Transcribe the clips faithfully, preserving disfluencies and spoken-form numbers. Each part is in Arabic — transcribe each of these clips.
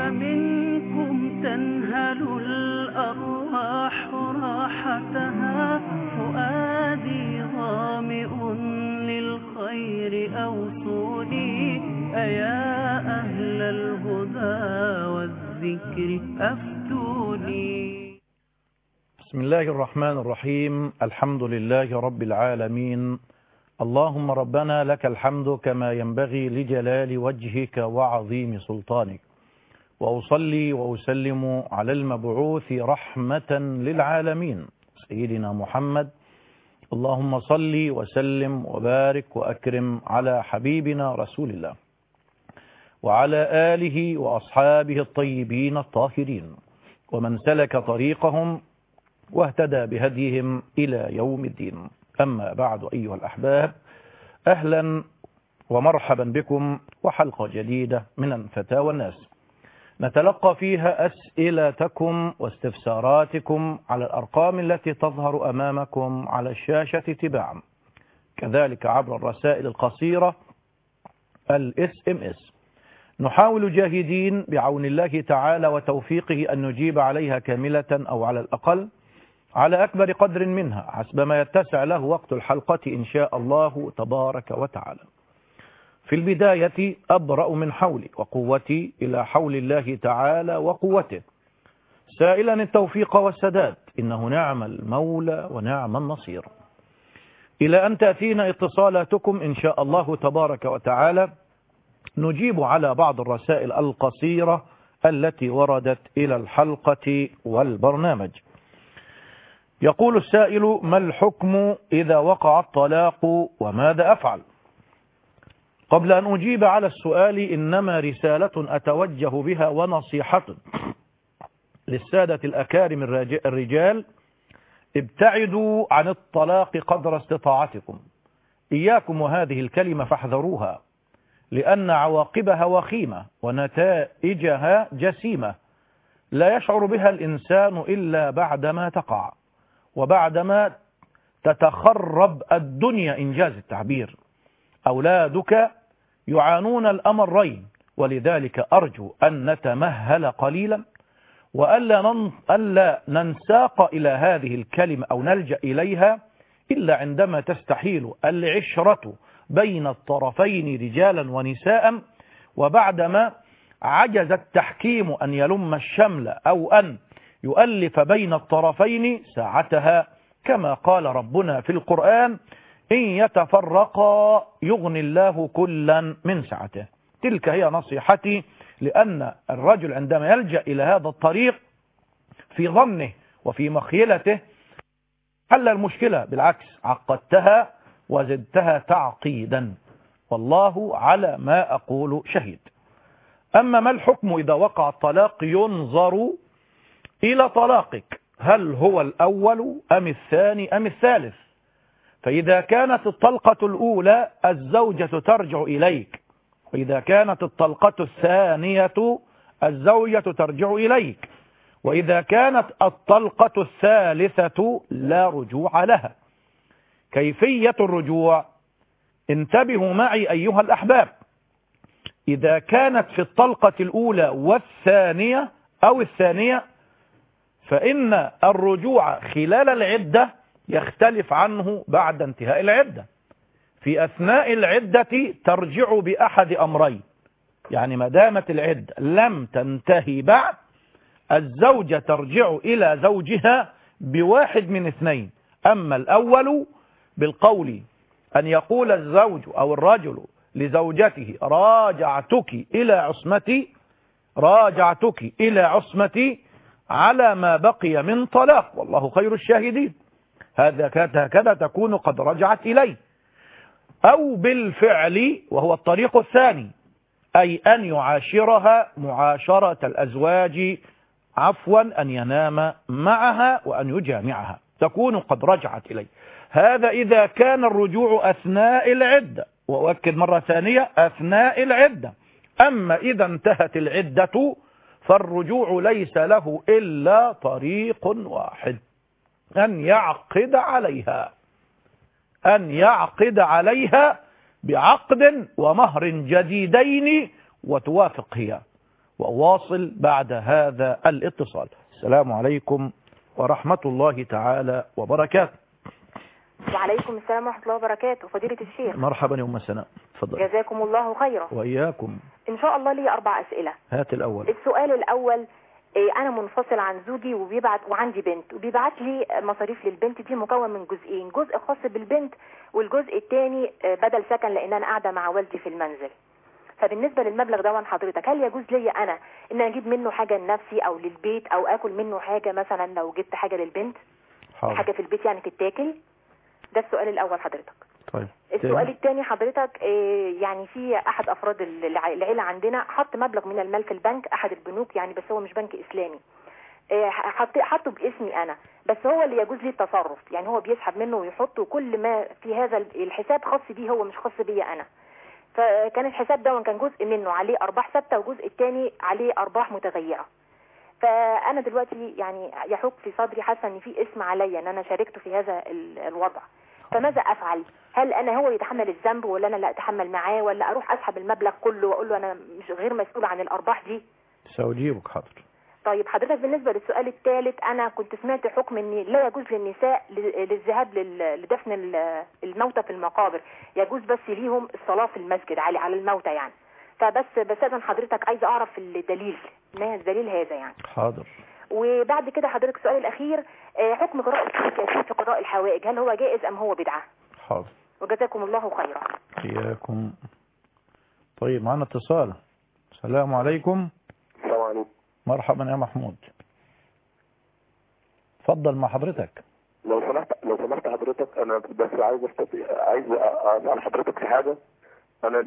منكم تنهل الأرواح راحتها، فؤادي ظامئ للخير أوصوني، أيا أهل الهدى والذكر أفتوني. بسم الله الرحمن الرحيم. الحمد لله رب العالمين. اللهم ربنا لك الحمد كما ينبغي لجلال وجهك وعظيم سلطانك، وأصلي وأسلم على المبعوث رحمة للعالمين سيدنا محمد. اللهم صل وسلم وبارك وأكرم على حبيبنا رسول الله وعلى آله وأصحابه الطيبين الطاهرين ومن سلك طريقهم واهتدى بهديهم إلى يوم الدين. أما بعد أيها الأحباب، أهلا ومرحبا بكم وحلقة جديدة من الفتاوى الناس نتلقى فيها أسئلتكم واستفساراتكم على الأرقام التي تظهر أمامكم على الشاشة تباعا، كذلك عبر الرسائل القصيرة الاس ام اس. نحاول جاهدين بعون الله تعالى وتوفيقه أن نجيب عليها كاملة أو على الأقل على أكبر قدر منها حسب ما يتسع له وقت الحلقة إن شاء الله تبارك وتعالى. في البداية أبرأ من حولي وقوتي إلى حول الله تعالى وقوته، سائلا التوفيق والسداد، إنه نعم المولى ونعم النصير. إلى أن تأتينا اتصالاتكم إن شاء الله تبارك وتعالى نجيب على بعض الرسائل القصيرة التي وردت إلى الحلقة والبرنامج. يقول السائل: ما الحكم إذا وقع الطلاق وماذا أفعل؟ قبل أن أجيب على السؤال إنما رسالة أتوجه بها ونصيحة للسادة الأكارم الرجال: ابتعدوا عن الطلاق قدر استطاعتكم، إياكم وهذه الكلمة فاحذروها، لأن عواقبها وخيمة ونتائجها جسيمة لا يشعر بها الإنسان إلا بعدما تقع وبعدما تتخرب الدنيا إنجاز التعبير. أولادك يعانون الأمرين، ولذلك أرجو أن نتمهل قليلا وألا ننساق إلى هذه الكلمة أو نلجأ إليها إلا عندما تستحيل العشرة بين الطرفين رجالا ونساء، وبعدما عجز التحكيم أن يلم الشمل أو أن يؤلف بين الطرفين ساعتها، كما قال ربنا في القرآن: إن يتفرقا يغني الله كلا من سعته. تلك هي نصيحتي، لأن الرجل عندما يلجأ إلى هذا الطريق في ظنه وفي مخيلته حل المشكلة، بالعكس عقدتها وزدتها تعقيدا، والله على ما أقول شهيد. أما ما الحكم إذا وقع الطلاق؟ ينظر إلى طلاقك، هل هو الأول أم الثاني أم الثالث؟ فإذا كانت الطلقة الأولى الزوجة ترجع إليك، وإذا كانت الطلقة الثانية الزوجة ترجع إليك، وإذا كانت الطلقة الثالثة لا رجوع لها. كيفية الرجوع؟ انتبهوا معي أيها الأحباب. إذا كانت في الطلقة الأولى والثانية أو الثانية فإن الرجوع خلال العدة يختلف عنه بعد انتهاء العدة. في أثناء العدة ترجع بأحد أمرين، يعني ما دامت العدة لم تنتهي بعد، الزوجة ترجع إلى زوجها بواحد من اثنين: أما الأول بالقول أن يقول الزوج أو الرجل لزوجته: راجعتك إلى عصمتي، راجعتك إلى عصمتي على ما بقي من طلاق، والله خير الشاهدين، هذا هكذا تكون قد رجعت إليه. أو بالفعل وهو الطريق الثاني، أي أن يعاشرها معاشرة الأزواج، عفوا أن ينام معها وأن يجامعها، تكون قد رجعت إليه. هذا إذا كان الرجوع أثناء العدة، وأؤكد مرة ثانية أثناء العدة. أما إذا انتهت العدة فالرجوع ليس له إلا طريق واحد: أن يعقد عليها، أن يعقد عليها بعقد ومهر جديدين وتوافق هي، وأواصل بعد هذا الاتصال. السلام عليكم ورحمة الله تعالى وبركاته. وعليكم السلام ورحمة الله وبركاته. فضيلة الشيخ، مرحبا يا أم سناء، تفضل. جزاكم الله خيرا. وإياكم. إن شاء الله لي أربع أسئلة. هات الأول. السؤال الأول، إيه، أنا منفصل عن زوجي وبيبعت وعندي بنت وبيبعت لي مصاريف للبنت دي مكون من جزئين، جزء خاص بالبنت والجزء الثاني بدل سكن لأن أنا قاعدة مع والدي في المنزل. فبالنسبة للمبلغ ده حضرتك هل يجوز لي أنا إن أجيب منه حاجة لنفسي أو للبيت أو آكل منه حاجة، مثلا لو جبت حاجة للبنت حاضر. حاجة في البيت يعني تتاكل؟ ده السؤال الأول حضرتك. طيب. السؤال الثاني حضرتك، يعني في احد افراد العائله عندنا حط مبلغ من المال في البنك، احد البنوك يعني، بس هو مش بنك اسلامي، حط حطه باسمي انا، بس هو اللي يجوز لي التصرف، يعني هو بيسحب منه ويحطه، كل ما في هذا الحساب خاص بيه هو مش خاص بيا انا. فكان الحساب ده كان جزء منه عليه ارباح ثابته والجزء الثاني عليه ارباح متغيره. فانا دلوقتي يعني يحك في صدري، حاسه ان في اسم عليا ان انا شاركته في هذا الوضع، فماذا افعل؟ هل انا هو يتحمل الذنب ولا انا لا اتحمل معاه، ولا اروح اسحب المبلغ كله واقول له انا مش غير مسؤول عن الارباح دي؟ سأجيبك. حاضر. طيب حضرتك، بالنسبه للسؤال الثالث، انا كنت سمعت حكم ان لا يجوز للنساء للذهاب لدفن الموتى في المقابر، يجوز بس ليهم الصلاه في المسجد على على الموتى يعني. فبس بستأذن حضرتك عايزه اعرف الدليل، ما الدليل هذا يعني؟ حاضر. وبعد كده حضرتك السؤال الاخير، حكم قراءة الكتاب في قراء الحوائج، هل هو جائز ام هو بدعه؟ حاضر. وجزاكم الله خيرا. إياكم. طيب، معنا اتصال. السلام عليكم. السلام عليكم. مرحبا يا محمود، اتفضل مع حضرتك. لو سمحت لو سمحت حضرتك، انا بس عايز استطيع عايز اسال حضرتك في حاجه. انا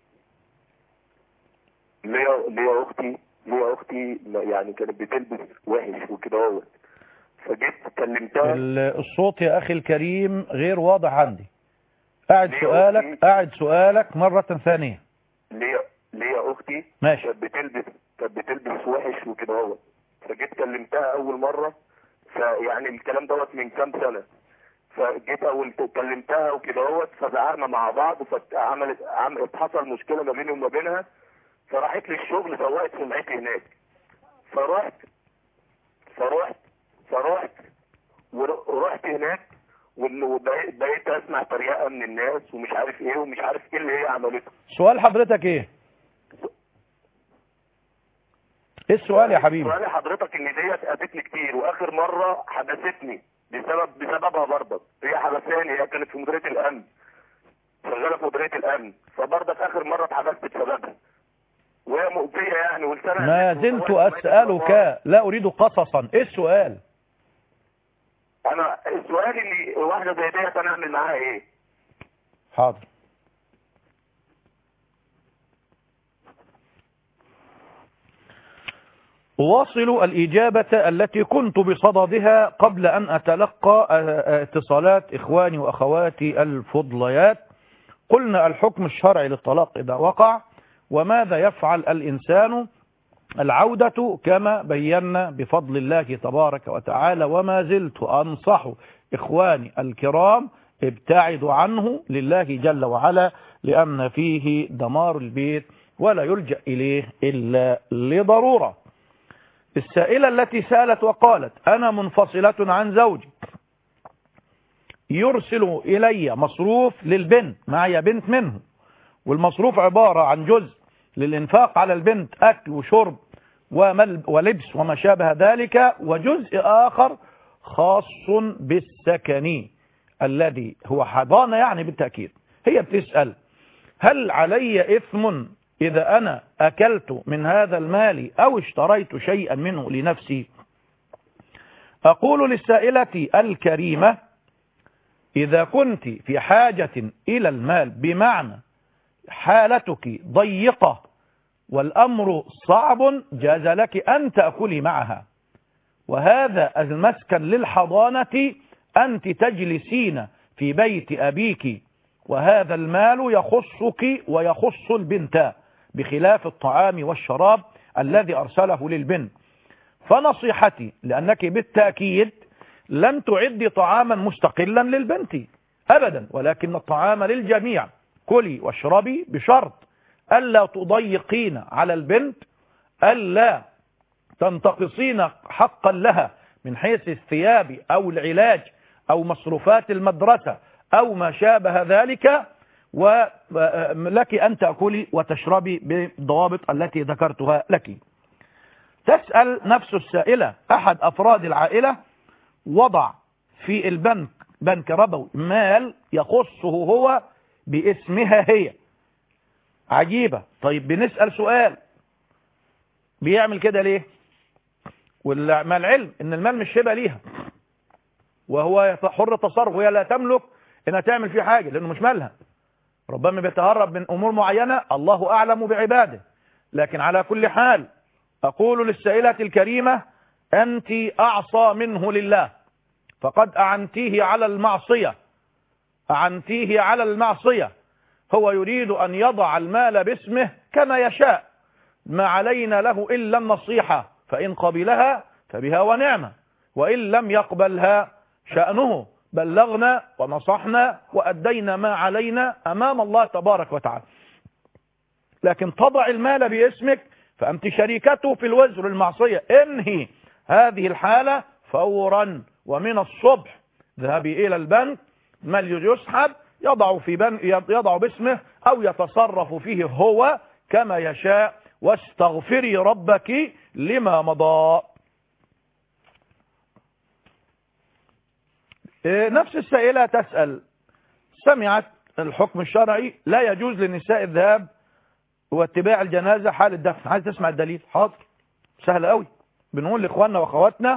ليا ليا اختي ليا اختي يعني كانت بتلبس وحش وكده اهوت، فجيت كلمتها. الصوت يا اخي الكريم غير واضح عندي. اعد سؤالك اعد سؤالك مرة ثانية. ليا ليا اختي ماشي. كانت بتلبس كانت بتلبس وحش وكده اهوت، فجيت كلمتها اول مرة، فيعني الكلام دوت من كام سنة، فجيت اول كلمتها وكده اهوت، فزعقنا مع بعض، فعملت عملت حصل مشكلة ما بيني وما بينها، فراحت لي الشغل، سوقت سمعتي هناك، فرحت فرحت فرحت ورحت هناك، وبقيت بقيت اسمع تريقه من الناس ومش عارف ايه ومش عارف ايه اللي هي عملته. سؤال حضرتك ايه؟ ايه السؤال يا حبيبي؟ سؤال حضرتك ان ديت قابلتني كتير، واخر مره حبستني بسبب بسببها برضك، هي حبساني، هي كانت في مديريه الامن، شغاله في مديريه الامن، فبرضك اخر مره اتحبست بسببها، وهي مؤذيه يعني، ولسانها. ما زلت اسالك، لا اريد قصصا، ايه السؤال؟ انا السؤال اللي واحده زي ديت انا اعمل معاها ايه؟ حاضر. أواصل الإجابة التي كنت بصددها قبل أن أتلقى اتصالات إخواني وأخواتي الفضليات. قلنا الحكم الشرعي للطلاق إذا وقع، وماذا يفعل الإنسان؟ العودة كما بينا بفضل الله تبارك وتعالى، وما زلت أنصح إخواني الكرام ابتعدوا عنه لله جل وعلا، لأن فيه دمار البيت ولا يلجأ إليه إلا لضرورة. السائلة التي سألت وقالت أنا منفصلة عن زوجي، يرسل إلي مصروف للبنت، معي بنت منه، والمصروف عبارة عن جزء للإنفاق على البنت، أكل وشرب ولبس وما شابه ذلك، وجزء آخر خاص بالسكن الذي هو حضانة يعني بالتأكيد. هي بتسأل هل علي إثم إذا أنا أكلت من هذا المال أو اشتريت شيئا منه لنفسي؟ أقول للسائلة الكريمة إذا كنت في حاجة إلى المال، بمعنى حالتك ضيقة والأمر صعب، جاز لك أن تأكلي معها، وهذا المسكن للحضانة أنت تجلسين في بيت أبيك، وهذا المال يخصك ويخص البنت، بخلاف الطعام والشراب الذي أرسله للبنت. فنصيحتي، لأنك بالتأكيد لم تعد طعاما مستقلا للبنت أبدا، ولكن الطعام للجميع، كلي واشربي بشرط ألا تضيقين على البنت ألا تنتقصين حقا لها من حيث الثياب أو العلاج أو مصروفات المدرسة أو ما شابه ذلك، ولك أن تأكلي وتشربي بالضوابط التي ذكرتها لك. تسأل نفس السائلة: أحد أفراد العائلة وضع في البنك بنك ربوي مال يخصه هو باسمها هي. عجيبة. طيب بنسأل سؤال: بيعمل كده ليه؟ ومع العلم ان المال مش هبه ليها، وهو حر تصرف، وهي لا تملك انها تعمل فيه حاجة لانه مش مالها. ربما بيتهرب من امور معينة، الله اعلم بعباده. لكن على كل حال اقول للسائلة الكريمة: انت اعصى منه لله، فقد اعنتيه على المعصية اعنتيه على المعصية. هو يريد ان يضع المال باسمه كما يشاء، ما علينا له الا النصيحة، فان قبلها فبها ونعمة، وان لم يقبلها شأنه. بلغنا ونصحنا وأدينا ما علينا أمام الله تبارك وتعالى. لكن تضع المال باسمك فأنت شريكته في الوزر المعصية. انهي هذه الحالة فورا، ومن الصبح ذهبي إلى البنك، مال يسحب يضع في بنك يضع باسمه أو يتصرف فيه هو كما يشاء، واستغفري ربك لما مضى. نفس السائلة تسأل: سمعت الحكم الشرعي لا يجوز للنساء الذهاب واتباع الجنازة حال الدفن. عايز تسمع الدليل؟ حاضر، سهل قوي. بنقول لإخواننا وأخواتنا: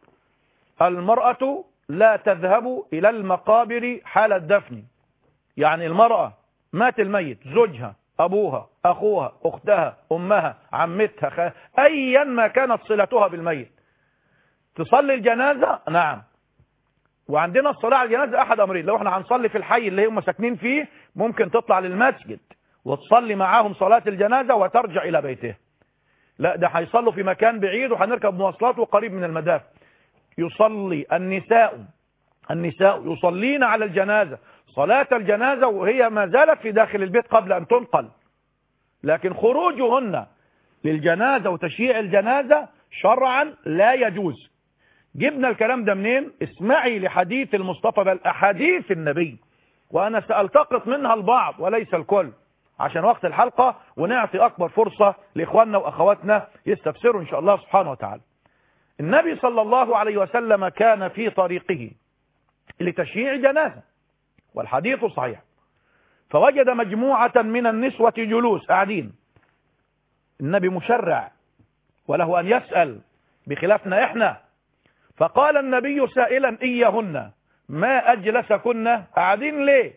المرأة لا تذهب إلى المقابر حال الدفن. يعني المرأة مات الميت، زوجها، أبوها، أخوها، أختها، أمها، عمتها، خ... أيا ما كانت صلتها بالميت، تصلي الجنازة. نعم. وعندنا الصلاة على الجنازة أحد أمرين: لو احنا هنصلي في الحي اللي هم ساكنين فيه ممكن تطلع للمسجد وتصلي معاهم صلاة الجنازة وترجع إلى بيته. لا، ده هيصلوا في مكان بعيد وهنركب مواصلات وقريب من المدافع. يصلي النساء النساء يصلين على الجنازة صلاة الجنازة وهي ما زالت في داخل البيت قبل أن تنقل. لكن خروجهن للجنازة وتشييع الجنازة شرعا لا يجوز. جبنا الكلام ده منين؟ اسمعي لحديث المصطفى، بل أحاديث النبي، وأنا سألتقط منها البعض وليس الكل عشان وقت الحلقة، ونعطي أكبر فرصة لإخواننا وأخواتنا يستفسروا إن شاء الله سبحانه وتعالى. النبي صلى الله عليه وسلم كان في طريقه لتشييع جنازة، والحديث صحيح، فوجد مجموعة من النسوة جلوس قاعدين. النبي مشرع وله أن يسأل بخلافنا إحنا، فقال النبي سائلا إيهن: ما أجلسكن قاعدين ليه؟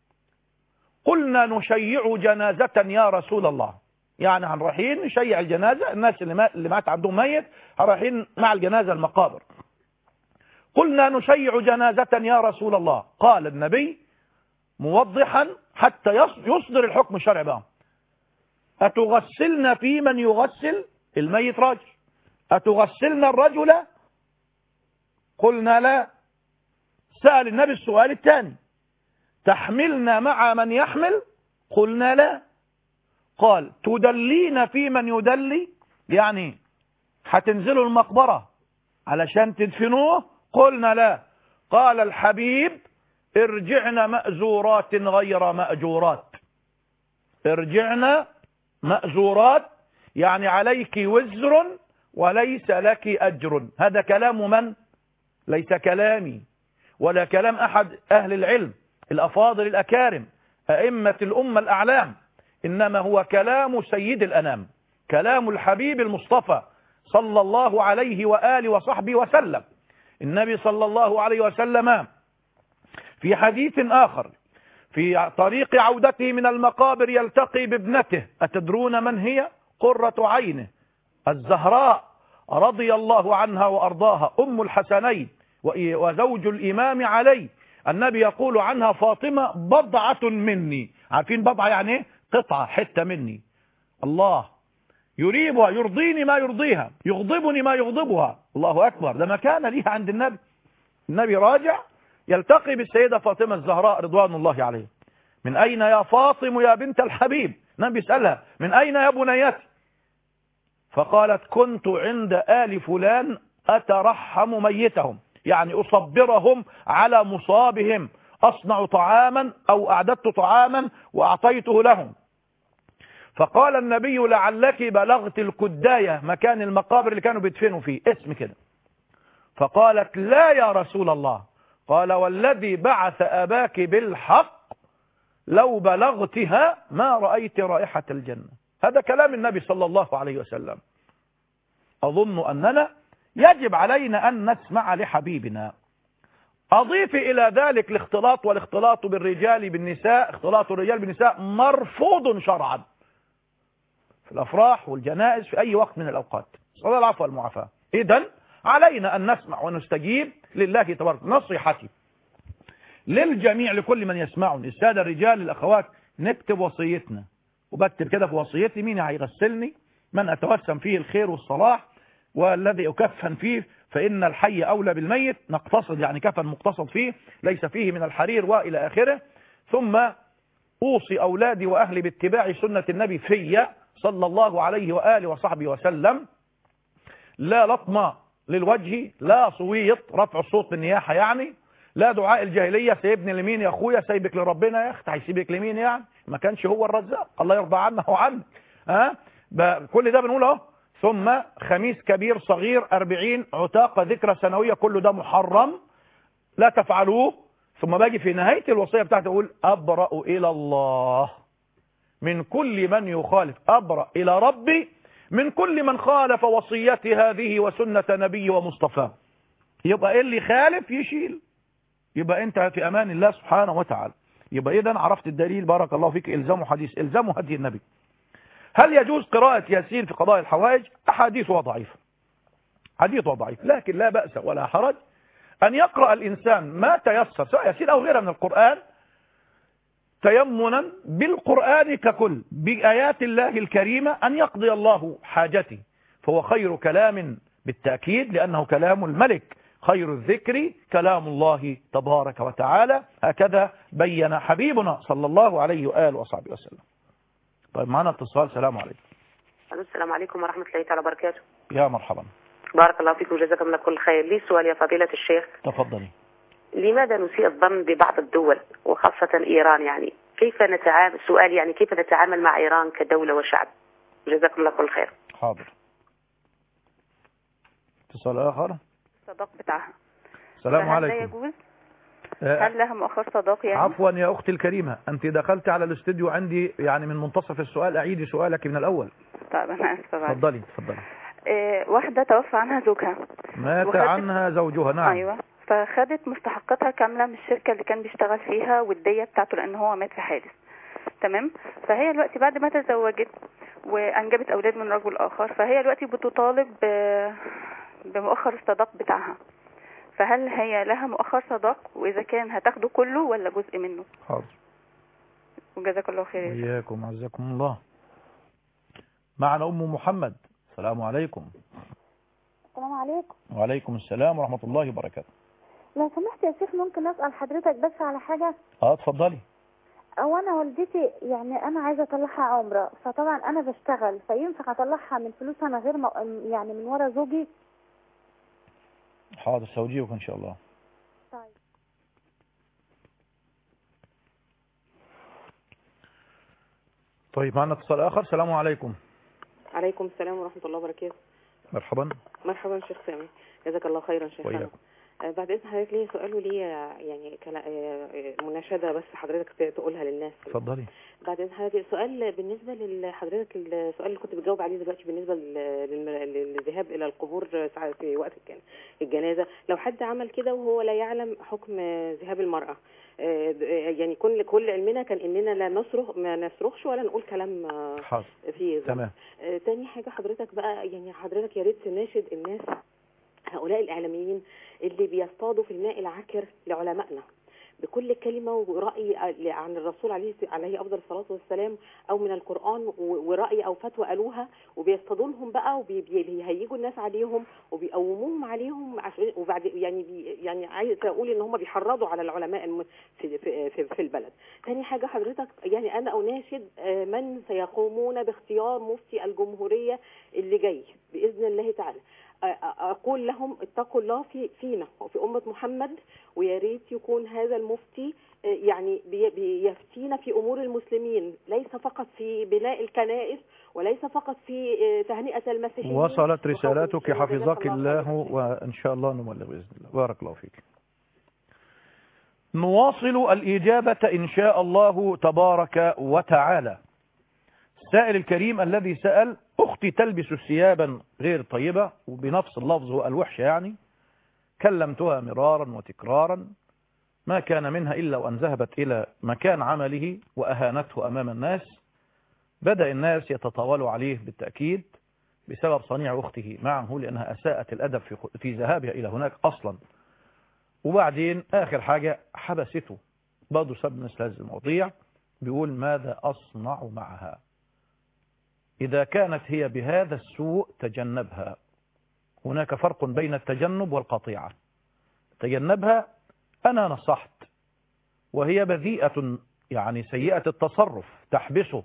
قلنا: نشيع جنازة يا رسول الله. يعني هنروحين نشيع الجنازة، الناس اللي, ما اللي مات عندهم ميت هنروحين مع الجنازة المقابر. قلنا: نشيع جنازة يا رسول الله. قال النبي موضحا حتى يصدر الحكم الشرعي بقى: أتغسلن في من يغسل الميت راجل؟ أتغسلن الرجل؟ قلنا لا. سأل النبي السؤال الثاني: تحملنا مع من يحمل؟ قلنا لا. قال: تدلين في من يدلي؟ يعني هتنزلوا المقبرة علشان تدفنوه؟ قلنا لا. قال الحبيب: ارجعنا مأزورات غير مأجورات. ارجعنا مأزورات يعني عليك وزر وليس لك أجر. هذا كلام من؟ ليس كلامي ولا كلام أحد أهل العلم الأفاضل الأكارم أئمة الأمة الأعلام، إنما هو كلام سيد الأنام، كلام الحبيب المصطفى صلى الله عليه وآله وصحبه وسلم. النبي صلى الله عليه وسلم في حديث آخر في طريق عودته من المقابر يلتقي بابنته. أتدرون من هي؟ قرة عينه الزهراء رضي الله عنها وأرضاها، أم الحسنين وزوج الإمام علي. النبي يقول عنها: فاطمة بضعة مني. عارفين بضعة يعني ايه؟ قطعة، حتة مني. الله يريبها، يرضيني ما يرضيها، يغضبني ما يغضبها. الله أكبر، ده مكان ليها عند النبي. النبي راجع يلتقي بالسيدة فاطمة الزهراء رضوان الله عليها. من أين يا فاطم يا بنت الحبيب؟ النبي يسألها: من أين يا بنيتي؟ فقالت كنت عند آل فلان أترحم ميتهم، يعني أصبرهم على مصابهم، أصنع طعاما أو أعددت طعاما وأعطيته لهم. فقال النبي لعلك بلغت الكداية، مكان المقابر اللي كانوا بيدفنوا فيه، اسم كده. فقالت لا يا رسول الله. قال والذي بعث أباك بالحق لو بلغتها ما رأيت رائحة الجنة. هذا كلام النبي صلى الله عليه وسلم. أظن أننا يجب علينا أن نسمع لحبيبنا. أضيف إلى ذلك الاختلاط، والاختلاط بالرجال بالنساء، اختلاط الرجال بالنساء مرفوض شرعا في الأفراح والجنائز في أي وقت من الأوقات. صلى الله العفو والمعافاة. إذن علينا أن نسمع ونستجيب لله تبارك. نصيحتي للجميع، لكل من يسمعني، السادة الرجال الأخوات، نكتب وصيتنا، وبكتب كده في وصيتي مين هيغسلني، من أتوسم فيه الخير والصلاح، والذي أكفن فيه فإن الحي أولى بالميت، نقتصد يعني كفن مقتصد فيه ليس فيه من الحرير وإلى آخره. ثم أوصي أولادي وأهلي باتباع سنة النبي في صلى الله عليه وآله وصحبه وسلم. لا لطمة للوجه، لا صويت رفع الصوت بالنياحة يعني، لا دعاء الجاهلية سيبني لمين يا أخويا، سيبك لربنا يا أخت، هيسيبك لمين يعني، ما كانش هو الرزاق، الله يرضى عنه وعنك. ها أه؟ كل ده بنقول اهو. ثم خميس كبير صغير أربعين عتاقة ذكرى سنوية، كل ده محرم لا تفعلوه. ثم باجي في نهاية الوصية بتاعتي أقول أبرأ إلى الله من كل من يخالف، أبرأ إلى ربي من كل من خالف وصيتي هذه وسنة نبي ومصطفى. يبقى اللي خالف يشيل، يبقى أنت في أمان الله سبحانه وتعالى. يبقى إذن عرفت الدليل، بارك الله فيك، إلزام حديث، إلزام هدي النبي. هل يجوز قراءة ياسين في قضاء الحوائج؟ أحاديثها ضعيفة، حديثها ضعيف، لكن لا بأس ولا حرج أن يقرأ الإنسان ما تيسر، سواء ياسين أو غيرها من القرآن، تيمنا بالقرآن ككل، بآيات الله الكريمة، أن يقضي الله حاجته، فهو خير كلام بالتأكيد، لأنه كلام الملك، خير الذكر كلام الله تبارك وتعالى. هكذا بين حبيبنا صلى الله عليه وآله وصحبه وسلم. طيب معنا اتصال. السلام عليكم. السلام عليكم ورحمة الله تعالى وبركاته. يا مرحبا. بارك الله فيكم وجزاكم الله كل خير. لي سؤال يا فضيلة الشيخ. تفضلي. لماذا نسيء الظن ببعض الدول وخاصة إيران؟ يعني كيف نتعامل، سؤال يعني كيف نتعامل مع إيران كدولة وشعب؟ جزاكم الله كل خير. حاضر. اتصال آخر. الصداق بتاعها. السلام عليكم. هل لا يجوز؟ هل لها مؤخر صداق يعني؟ عفوا يا أختي الكريمة، أنت دخلت على الاستوديو عندي يعني من منتصف السؤال، أعيدي سؤالك من الأول. طيب أنا آسفة. تفضلي تفضلي. إيه، واحدة توفى عنها زوجها. مات عنها زوجها. نعم. أيوة. فخدت مستحقاتها كاملة من الشركة اللي كان بيشتغل فيها والدية بتاعته لأن هو مات في حادث. تمام. فهي دلوقتي بعد ما تزوجت وأنجبت أولاد من رجل آخر، فهي دلوقتي بتطالب بمؤخر الصداق بتاعها. فهل هي لها مؤخر صداق؟ وإذا كان هتاخده كله ولا جزء منه؟ حاضر. وجزاك الله خير. وإياكم عزكم الله. معنا أم محمد. السلام عليكم. السلام عليكم. وعليكم السلام ورحمة الله وبركاته. لو سمحت يا شيخ ممكن أسأل حضرتك بس على حاجة؟ اه اتفضلي. أو أنا والدتي يعني أنا عايزة أطلعها عمرة، فطبعا أنا بشتغل، فينفع أطلعها من فلوس أنا غير م... يعني من ورا زوجي؟ حاضر سأجيبك إن شاء الله. طيب. طيب معنا اتصال آخر. السلام عليكم. عليكم السلام ورحمة الله وبركاته. مرحبا. مرحبا شيخ سامي، جزاك الله خيرا شيخنا. آه بعد إذن حضرتك لي سؤال ولي يعني مناشدة بس حضرتك تقولها للناس. اتفضلي. بعد إذن حضرتك سؤال بالنسبة لحضرتك، السؤال اللي كنت بتجاوب عليه دلوقتي بالنسبة للذهاب إلى القبور في وقت الجنازة، لو حد عمل كده وهو لا يعلم حكم ذهاب المرأة، يعني كل كل علمنا كان اننا لا نصرخ ما نصرخش ولا نقول كلام حاضر فيه. تمام. تاني حاجة حضرتك بقى، يعني حضرتك يا ريت تناشد الناس، هؤلاء الإعلاميين اللي بيصطادوا في الماء العكر لعلمائنا، بكل كلمة ورأي عن الرسول عليه عليه أفضل الصلاة والسلام أو من القرآن ورأي أو فتوى قالوها، وبيصطادوا لهم بقى وبيهيجوا الناس عليهم وبيقوموهم عليهم، وبعد يعني بي يعني عايز أقول إن هم بيحرضوا على العلماء في في في البلد. ثاني حاجة حضرتك، يعني أنا أناشد من سيقومون باختيار مفتي الجمهورية اللي جاي بإذن الله تعالى، أقول لهم اتقوا الله في فينا وفي أمة محمد، ويا ريت يكون هذا المفتي يعني بيفتينا في أمور المسلمين، ليس فقط في بناء الكنائس وليس فقط في تهنئة المسيحيين. وصلت رسالتك حفظك الله، وإن شاء الله نبلغ بإذن الله. بارك الله فيك. نواصل الإجابة إن شاء الله تبارك وتعالى. السائل الكريم الذي سأل: أختي تلبس ثيابا غير طيبة، وبنفس اللفظ والوحشة يعني، كلمتها مرارا وتكرارا، ما كان منها إلا وأن ذهبت إلى مكان عمله وأهانته أمام الناس. بدأ الناس يتطاولوا عليه بالتأكيد بسبب صنيع أخته معه، لأنها أساءت الأدب في في ذهابها إلى هناك أصلا. وبعدين آخر حاجة حبسته، برضه سبب مثل هذه المواضيع، بيقول: ماذا أصنع معها؟ إذا كانت هي بهذا السوء تجنبها. هناك فرق بين التجنب والقطيعة. تجنبها أنا نصحت، وهي بذيئة يعني سيئة التصرف، تحبسه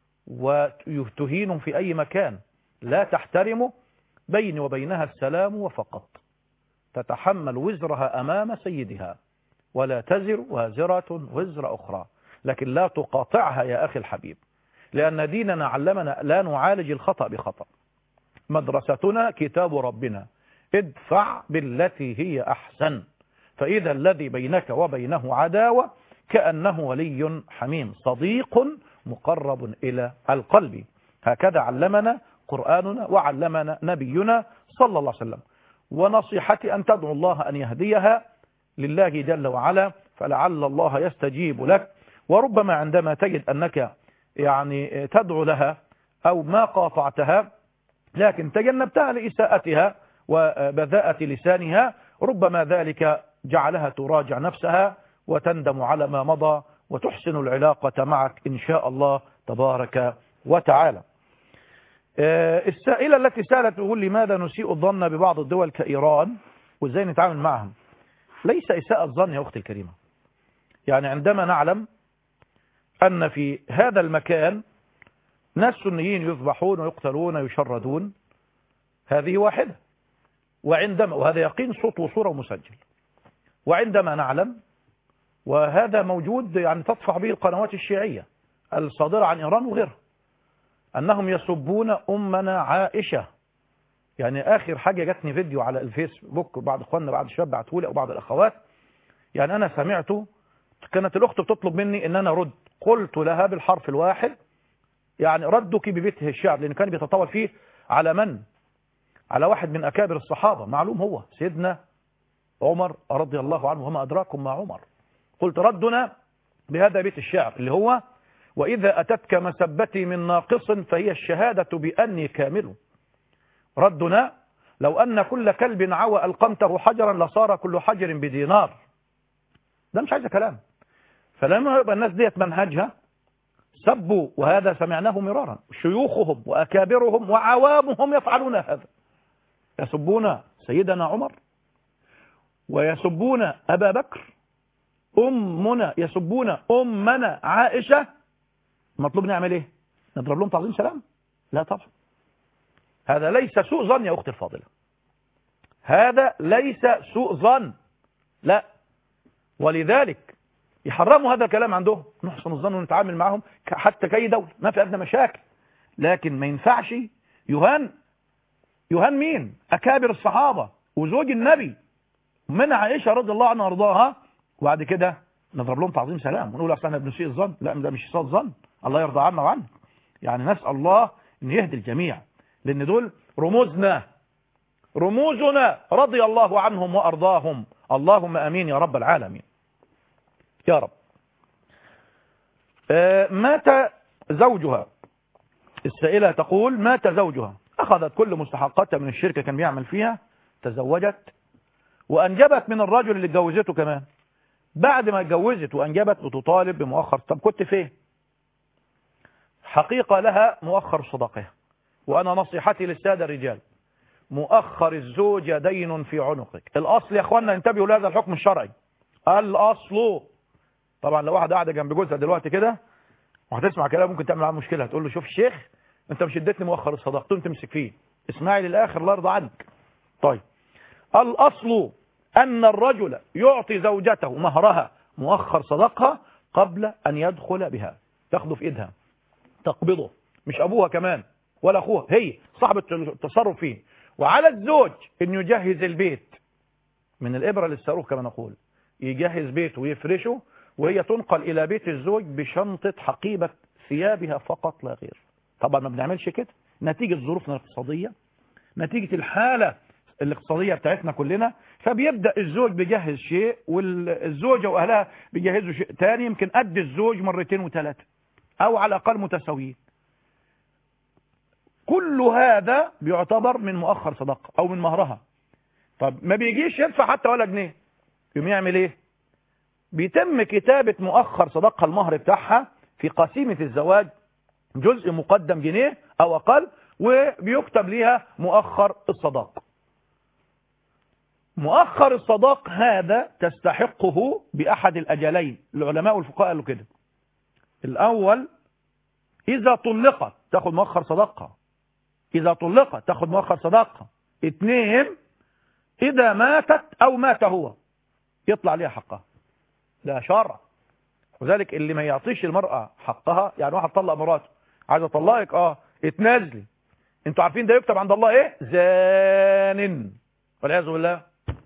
وتهين في أي مكان، لا تحترمه، بيني وبينها السلام وفقط. تتحمل وزرها أمام سيدها، ولا تزر وازرة وزر أخرى، لكن لا تقاطعها يا أخي الحبيب، لأن ديننا علمنا لا نعالج الخطأ بخطأ. مدرستنا كتاب ربنا: ادفع بالتي هي أحسن، فإذا الذي بينك وبينه عداوة كأنه ولي حميم، صديق مقرب إلى القلب. هكذا علمنا قرآننا وعلمنا نبينا صلى الله عليه وسلم. ونصيحتي أن تدعو الله أن يهديها لله جل وعلا، فلعل الله يستجيب لك. وربما عندما تجد أنك يعني تدعو لها أو ما قاطعتها لكن تجنبتها لإساءتها وبذاءة لسانها، ربما ذلك جعلها تراجع نفسها وتندم على ما مضى وتحسن العلاقة معك إن شاء الله تبارك وتعالى. السائلة التي سألت تقول: لماذا نسيء الظن ببعض الدول كإيران وإزاي نتعامل معهم؟ ليس إساءة الظن يا أختي الكريمة، يعني عندما نعلم أن في هذا المكان ناس سنيين يذبحون ويقتلون ويشردون، هذه واحدة، وعندما وهذا يقين صوت وصورة ومسجل. وعندما نعلم، وهذا موجود يعني تطفح به القنوات الشيعية الصادرة عن إيران وغيرها، أنهم يسبون أمنا عائشة. يعني آخر حاجة جاتني فيديو على الفيسبوك، بعض إخواننا بعض الشباب بعتهولي أو بعض الأخوات، يعني أنا سمعته، كانت الأخت بتطلب مني أن أنا رد، قلت لها بالحرف الواحد يعني ردك ببيته الشعر، لأن كان بيتطاول فيه على من؟ على واحد من أكابر الصحابة، معلوم هو سيدنا عمر رضي الله عنه، وما أدراكم ما عمر. قلت ردنا بهذا بيت الشعر اللي هو: وإذا أتتك مسبتي من ناقص فهي الشهادة بأني كامل. ردنا: لو أن كل كلب عوى ألقمته حجرا لصار كل حجر بدينار. ده مش عايز كلام. فلما يبقى الناس ديت منهجها سبوا، وهذا سمعناه مرارا، شيوخهم وأكابرهم وعوامهم يفعلون هذا، يسبون سيدنا عمر ويسبون أبا بكر، أمنا يسبون أمنا عائشة. مطلوب نعمل إيه؟ نضرب لهم تعظيم سلام؟ لا طبعا، هذا ليس سوء ظن يا أختي الفاضلة، هذا ليس سوء ظن، لا. ولذلك يحرموا هذا الكلام عندهم، نحسن الظن ونتعامل معهم حتى كي دولة، ما في أدنى مشاكل، لكن ما ينفعش يهان. يهان مين؟ أكابر الصحابة وزوج النبي من عائشة رضي الله عنها وارضاها، وبعد كده نضرب لهم تعظيم سلام ونقول أصلا بنسيء الظن. لا، ده مش سوء الظن، الله يرضى عنا وعنك. يعني نسأل الله أن يهدي الجميع، لأن دول رموزنا رموزنا رضي الله عنهم وأرضاهم. اللهم أمين يا رب العالمين يا رب. آه مات زوجها، السائلة تقول: مات زوجها، أخذت كل مستحقاتها من الشركة كان بيعمل فيها، تزوجت وأنجبت من الرجل اللي اتجوزته كمان، بعد ما اتجوزت وأنجبت وتطالب بمؤخر. طب كنت فين؟ حقيقة لها مؤخر صداقها. وأنا نصيحتي للسادة الرجال، مؤخر الزوجة دين في عنقك. الأصل يا أخوانا، انتبهوا لهذا الحكم الشرعي. الأصل طبعا لو واحدة قاعدة جنب جوزها دلوقتي كده وهتسمع كلام ممكن تعمل معاه مشكلة، هتقول له شوف الشيخ انت مش اديتني مؤخر الصداقة، تقوم تمسك فيه. اسمعي للآخر الله يرضى عنك. طيب الأصل أن الرجل يعطي زوجته مهرها مؤخر صداقها قبل أن يدخل بها، تاخده في إيدها تقبضه، مش أبوها كمان ولا أخوها، هي صاحبة التصرف فيه. وعلى الزوج أن يجهز البيت من الإبرة للصاروخ كما نقول، يجهز بيته ويفرشه، وهي تنقل إلى بيت الزوج بشنطة حقيبة ثيابها فقط لا غير. طبعا ما بنعملش كده نتيجة ظروفنا الاقتصادية، نتيجة الحالة الاقتصادية بتاعتنا كلنا، فبيبدأ الزوج بيجهز شيء والزوجة وأهلها بيجهزوا شيء تاني، يمكن قد الزوج مرتين وثلاثة أو على الأقل متساويين. كل هذا بيعتبر من مؤخر صداقة أو من مهرها. طب ما بيجيش يدفع حتى ولا جنيه، يقوم يعمل إيه؟ بيتم كتابة مؤخر صداقة المهر بتاعها في قسيمة الزواج جزء مقدم جنيه أو أقل، وبيكتب ليها مؤخر الصداق. مؤخر الصداق هذا تستحقه بأحد الأجلين، العلماء والفقهاء قالوا كده. الأول إذا طلقت تاخد مؤخر صداقها، إذا طلقت تاخد مؤخر صداقها. اثنين إذا ماتت أو مات هو يطلع ليها حقها، ده شرع. وذلك اللي ما يعطيش المرأة حقها، يعني واحد طلق مراته عايز اطلقك اه اتنازلي، انتوا عارفين ده يكتب عند الله ايه؟ زان والعياذ بالله.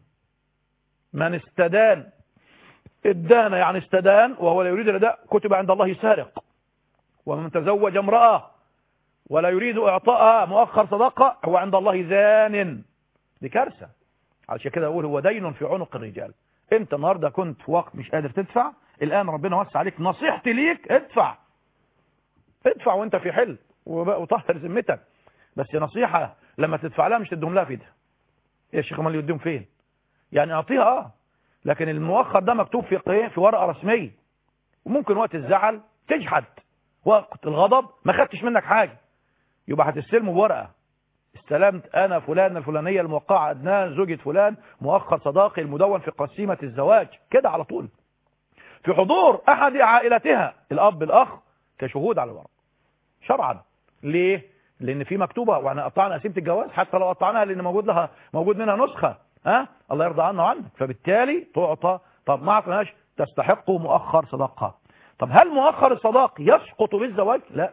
من استدان، ادان يعني استدان وهو لا يريد الاداء، كتب عند الله سارق. ومن تزوج امرأة ولا يريد اعطائها مؤخر صداقة هو عند الله زان. دي كارثة. علشان كده اقول هو دين في عنق الرجال. انت النهارده كنت في وقت مش قادر تدفع، الان ربنا وسع عليك، نصيحتي ليك ادفع ادفع وانت في حل وطهر ذمتك. بس نصيحة لما تدفع لها مش تدهم لها في ايدها. يا شيخ امال يديهم فين؟ يعني اعطيها اه، لكن المؤخر ده مكتوب في ايه؟ في ورقة رسمية. وممكن وقت الزعل تجحد، وقت الغضب ما خدتش منك حاجة، يبقى هتستلمه بورقة. استلمت انا فلان الفلانية الموقعة عدنان زوجة فلان مؤخر صداقي المدون في قسيمة الزواج، كده على طول في حضور احد عائلتها الاب الاخ كشهود على الورق شرعا. ليه؟ لان في مكتوبة، واحنا قطعنا قسيمة الجواز حتى لو قطعناها لان موجود لها موجود منها نسخة، ها الله يرضى عنه وعنك، فبالتالي تعطى. طب ما اعطناش تستحق مؤخر صداقها. طب هل مؤخر الصداق يسقط بالزواج؟ لا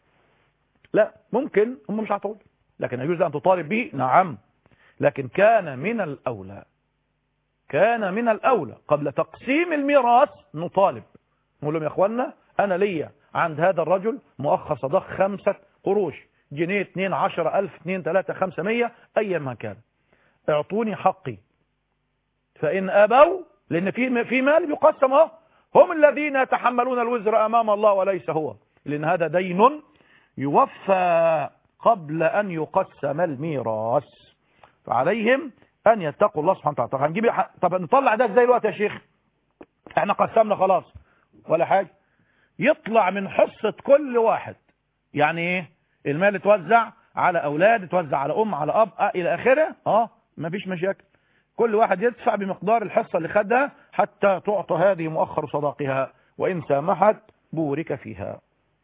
لا، ممكن هم مش هيعطوه، لكن يجوز ان تطالب به، نعم. لكن كان من الاولى كان من الاولى قبل تقسيم الميراث نطالب، نقول لهم يا اخوانا انا ليا عند هذا الرجل مؤخر صداق خمسة قروش، جنيه، اتنين، عشرة الف، اتنين، تلاتة، خمسة مية، ايا ما كان، اعطوني حقي. فان ابوا، لان في في مال يقسم اهو، هم الذين يتحملون الوزر امام الله وليس هو، لان هذا دين يوفى قبل ان يقسم الميراث، فعليهم ان يتقوا الله سبحانه وتعالى. هنجيب طب نطلع ده ازاي الوقت يا شيخ؟ احنا قسمنا خلاص ولا حاجه، يطلع من حصه كل واحد. يعني ايه؟ المال يتوزع على اولاد، يتوزع على ام، على اب، اه الى اخره، اه مفيش مشاكل، كل واحد يدفع بمقدار الحصه اللي خدها حتى تعطى هذه مؤخر صداقها، وان سامحت بورك فيها.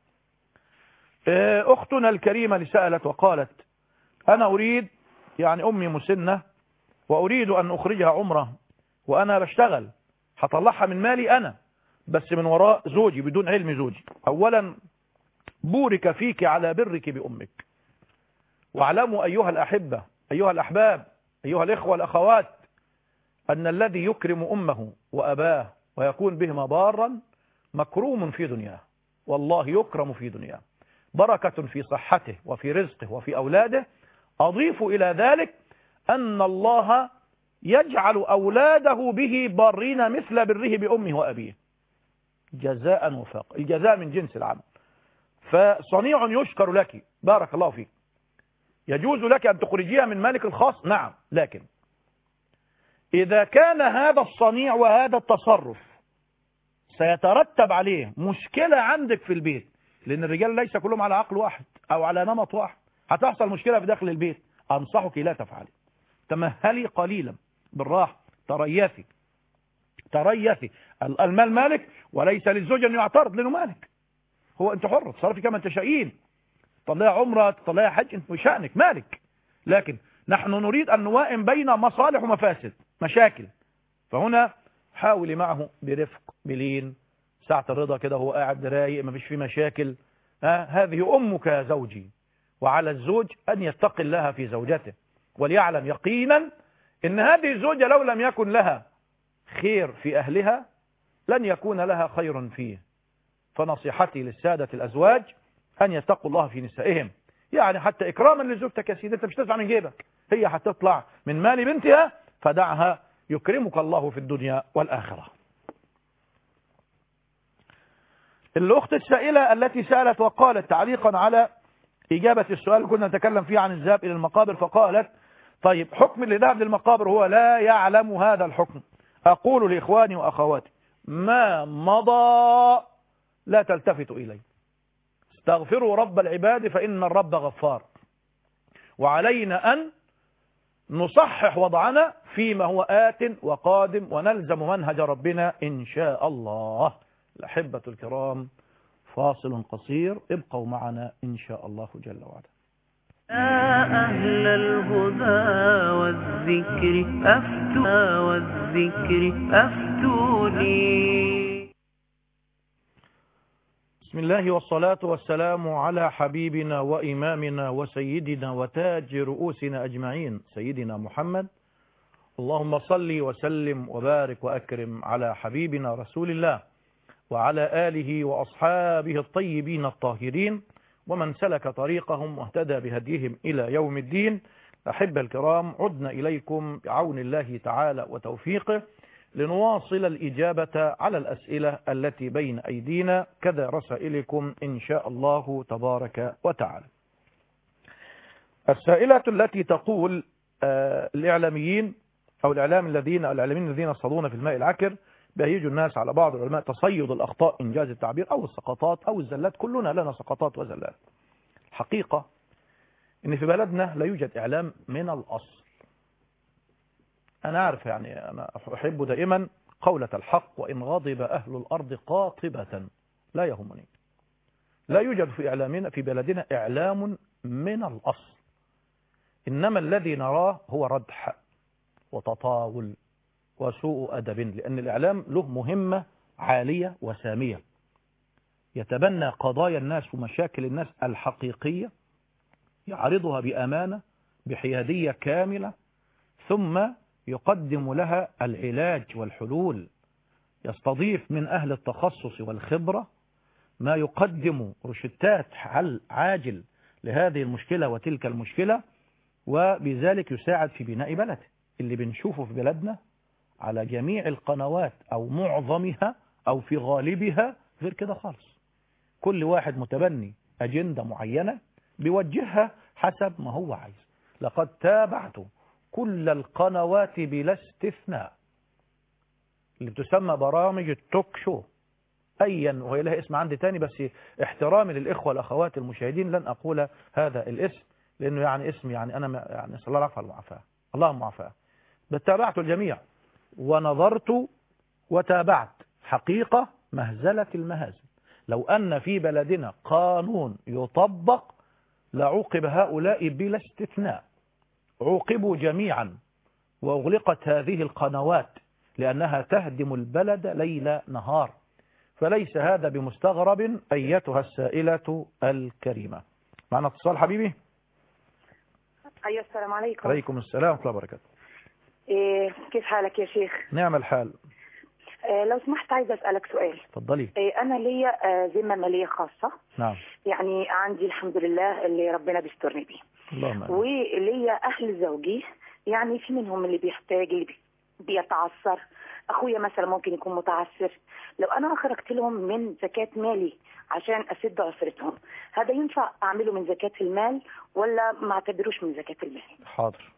اختنا الكريمه اللي سالت وقالت انا اريد، يعني امي مسنه واريد ان اخرجها عمره وانا بشتغل، هطلعها من مالي انا بس من وراء زوجي بدون علم زوجي. اولا بورك فيك على برك بامك، واعلموا ايها الاحبه ايها الاحباب ايها الاخوه والاخوات ان الذي يكرم امه واباه ويكون بهما بارا مكروم في دنياه، والله يكرم في دنياه، بركه في صحته وفي رزقه وفي اولاده. اضيف الى ذلك أن الله يجعل أولاده به بارين مثل بره بأمه وأبيه جزاء وفاق، الجزاء من جنس العمل. فصنيع يشكر لك، بارك الله فيك، يجوز لك أن تخرجيها من مالك الخاص، نعم، لكن إذا كان هذا الصنيع وهذا التصرف سيترتب عليه مشكلة عندك في البيت، لأن الرجال ليس كلهم على عقل واحد أو على نمط واحد، هتحصل مشكلة في داخل البيت. أنصحك لا تفعلي، تمهلي قليلا بالراحة، تريثي تريثي. المال مالك، وليس للزوج أن يعترض لأنه مالك، هو أنت حر تصرفي كما تشائين، تطلعي عمرة تطلعي حج، انت شأنك مالك. لكن نحن نريد أن نوائم بين مصالح ومفاسد مشاكل، فهنا حاولي معه برفق بلين، ساعة الرضا كده هو قاعد رايق ما فيش فيه مشاكل. ها هذه أمك يا زوجي، وعلى الزوج أن يتقي الله في زوجته، وليعلم يقينا إن هذه الزوجة لو لم يكن لها خير في أهلها لن يكون لها خير فيه. فنصيحتي للسادة الأزواج أن يتقوا الله في نسائهم، يعني حتى إكراما لزوجتك يا سيدي، أنت مش تدفع من جيبك، هي هتطلع من مال بنتها، فدعها يكرمك الله في الدنيا والآخرة. الأخت السائلة التي سألت وقالت تعليقا على إجابة السؤال اللي كنا نتكلم فيه عن الذهاب إلى المقابر، فقالت طيب حكم اللي ذهب للمقابر هو لا يعلم هذا الحكم. أقول لإخواني وأخواتي ما مضى لا تلتفتوا إليه، استغفروا رب العباد فإن الرب غفار، وعلينا أن نصحح وضعنا فيما هو آت وقادم ونلزم منهج ربنا إن شاء الله. الأحبة الكرام فاصل قصير، ابقوا معنا إن شاء الله جل وعلا. يا أهل الهدى والذكر أفتوا والذكر أفتوني. بسم الله والصلاة والسلام على حبيبنا وإمامنا وسيدنا وتاج رؤوسنا أجمعين سيدنا محمد. اللهم صل وسلم وبارك وأكرم على حبيبنا رسول الله وعلى آله وأصحابه الطيبين الطاهرين ومن سلك طريقهم واهتدى بهديهم إلى يوم الدين. أحب الكرام، عدنا إليكم بعون الله تعالى وتوفيقه لنواصل الإجابة على الأسئلة التي بين أيدينا، كذا رسائلكم إن شاء الله تبارك وتعالى. السائلة التي تقول آه الإعلاميين أو الإعلام الذين الإعلاميين الذين يصطادون في الماء العكر بيهيجوا الناس على بعض العلماء تصيد الأخطاء إنجاز التعبير أو السقطات أو الزلات، كلنا لنا سقطات وزلات. الحقيقة إن في بلدنا لا يوجد إعلام من الأصل. أنا أعرف يعني أنا أحب دائما قولة الحق، وإن غضب أهل الأرض قاطبة لا يهمني. لا يوجد في إعلامنا في بلدنا إعلام من الأصل، إنما الذي نراه هو ردح وتطاول وسوء أدب، لأن الإعلام له مهمة عالية وسامية، يتبنى قضايا الناس ومشاكل الناس الحقيقية، يعرضها بأمانة بحيادية كاملة، ثم يقدم لها العلاج والحلول، يستضيف من أهل التخصص والخبرة ما يقدم روشتات حل عاجل لهذه المشكلة وتلك المشكلة، وبذلك يساعد في بناء بلده. اللي بنشوفه في بلدنا على جميع القنوات أو معظمها أو في غالبها غير كده خالص، كل واحد متبني أجندة معينة بيوجهها حسب ما هو عايز. لقد تابعت كل القنوات بلا استثناء اللي بتسمى برامج التوك شو أيا، وهي لها اسم عندي تاني، بس احترامي للإخوة والأخوات المشاهدين لن أقول هذا الاسم لأنه يعني اسم يعني أنا يعني صلى الله عليه وسلم اللهم عفاه. تابعت الجميع ونظرت وتابعت، حقيقة مهزلة المهازل. لو أن في بلدنا قانون يطبق لعوقب هؤلاء بلا استثناء، عوقبوا جميعا وأغلقت هذه القنوات لأنها تهدم البلد ليل نهار. فليس هذا بمستغرب أيتها السائلة الكريمة. معنا اتصال حبيبي. أيوة السلام عليكم. عليكم السلام ورحمة الله وبركاته. إيه كيف حالك يا شيخ؟ نعم الحال. إيه لو سمحت عايزة أسألك سؤال. تفضلي. إيه أنا ليا ذمة مالية خاصة. نعم. يعني عندي الحمد لله اللي ربنا بيسترني بيه. اللهم آمين. وليا أهل زوجي، يعني في منهم اللي بيحتاج اللي بيتعثر، أخويا مثلا ممكن يكون متعثر، لو أنا أخرجت لهم من زكاة مالي عشان أسد عسرتهم، هذا ينفع أعمله من زكاة المال ولا ما اعتبروش من زكاة المال؟ حاضر.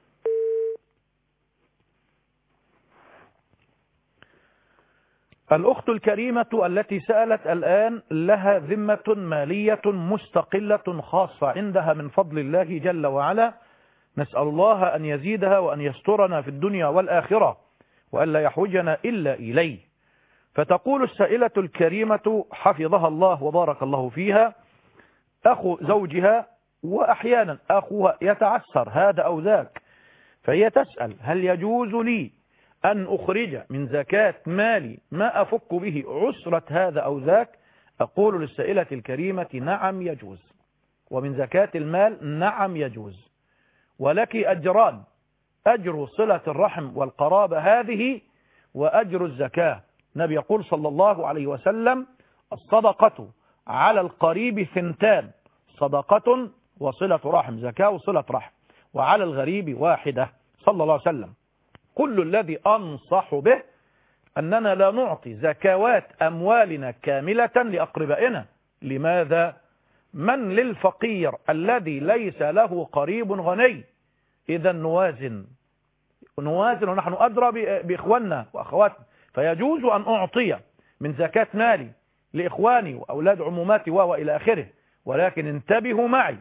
الأخت الكريمة التي سألت الآن لها ذمة مالية مستقلة خاصة عندها من فضل الله جل وعلا، نسأل الله أن يزيدها وأن يسترنا في الدنيا والآخرة وأن لا يحوجنا إلا إليه. فتقول السائلة الكريمة حفظها الله وبارك الله فيها: أخو زوجها وأحيانا أخوها يتعسر هذا أو ذاك، فهي تسأل: هل يجوز لي أن أخرج من زكاة مالي ما أفك به عسرة هذا أو ذاك؟ أقول للسائلة الكريمة: نعم يجوز، ومن زكاة المال نعم يجوز، ولك أجران: أجر صلة الرحم والقرابة هذه، وأجر الزكاة. النبي يقول صلى الله عليه وسلم: الصدقة على القريب ثنتان، صدقة وصلة رحم، زكاة وصلة رحم، وعلى الغريب واحدة، صلى الله عليه وسلم. كل الذي أنصح به أننا لا نعطي زكوات أموالنا كاملة لأقربائنا. لماذا؟ من للفقير الذي ليس له قريب غني؟ إذا نوازن نوازن ونحن أدرى بإخواننا وأخواتنا، فيجوز أن أعطي من زكاة مالي لإخواني وأولاد عموماتي وإلى آخره، ولكن انتبهوا معي: